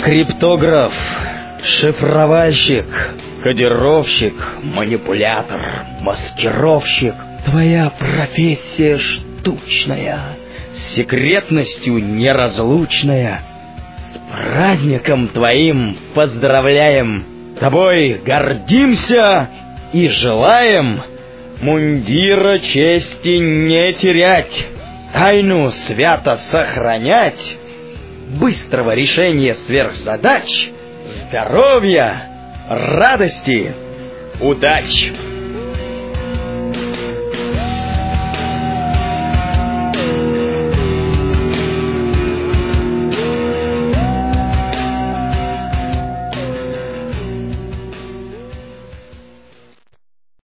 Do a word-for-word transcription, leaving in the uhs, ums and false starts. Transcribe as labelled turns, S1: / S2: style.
S1: Криптограф, шифровальщик, кодировщик, манипулятор, маскировщик. Твоя профессия штучная, с секретностью неразлучная. С праздником твоим поздравляем, тобой гордимся и желаем мундира чести не терять, тайну свято сохранять, быстрого решения сверхзадач, здоровья, радости, удач.